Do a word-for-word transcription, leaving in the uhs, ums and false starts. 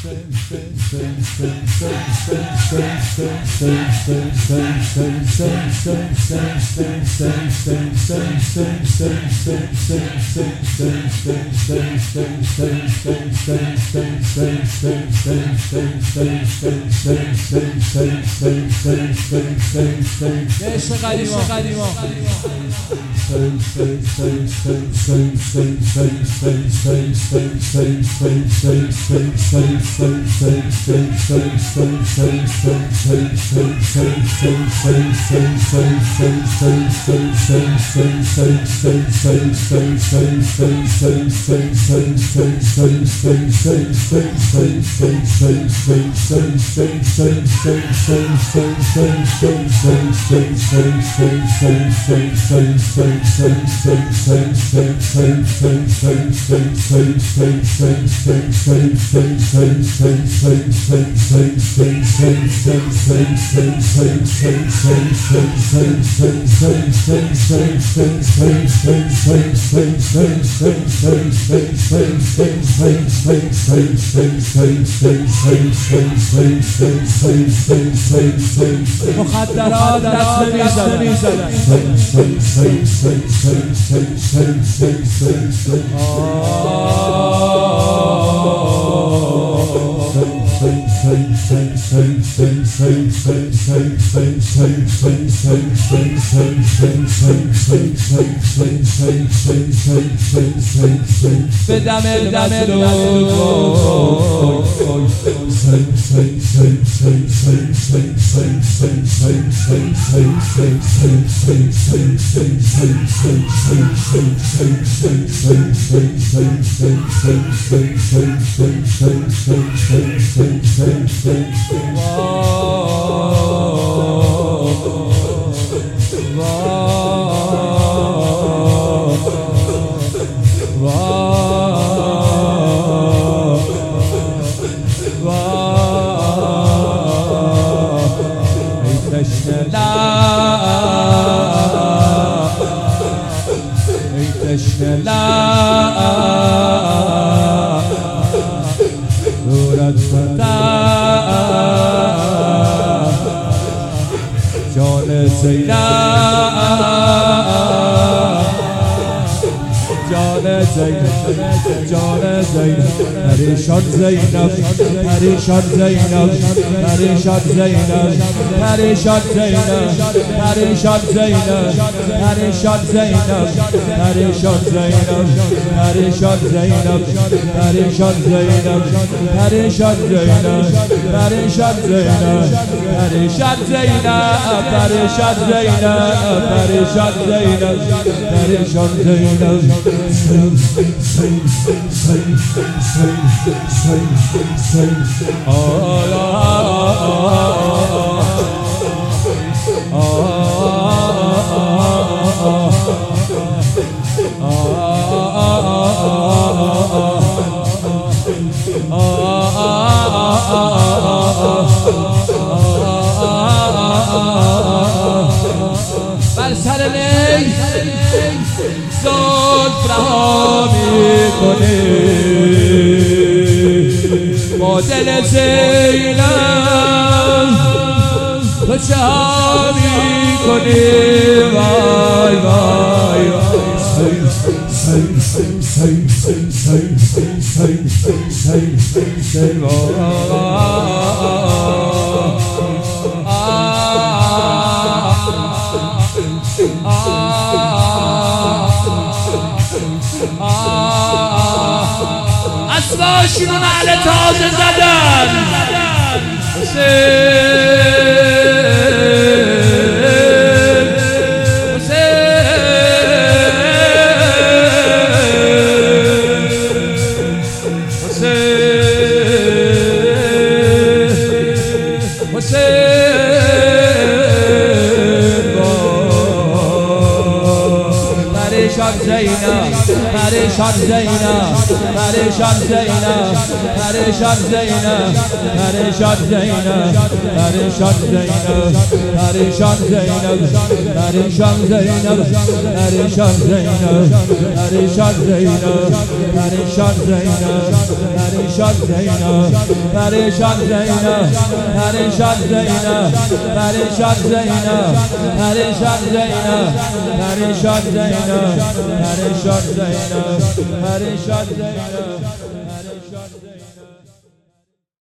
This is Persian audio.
مخدرات دست نمیزدن به دم جان زینب جان زینب جان زینب پریشان زینب پریشان زینب پریشان زینب پریشان زینب پریشان زینب پریشان زینب پریشان زینب پریشان زینب پریشان زینب پریشان زینب پریشان زینب پریشان زینب پریشان زینب پریشان زینب پریشان زینب بر سر نی زلف رها میکنه با دل زینب تو چه ها میکنی وای وای اسباشونو نعل تازه زدن حسین پریشان زینب زینب پریشان زینب پریشان زینب پریشان زینب پریشان زینب پریشان زینب پریشان زینب پریشان زینب پریشان زینب پریشان زینب پریشان زینب پریشان زینب پریشان زینب پریشان زینب پریشان زینب پریشان زینب پریشان زینب پریشان زینب پریشان زینب پریشان زینب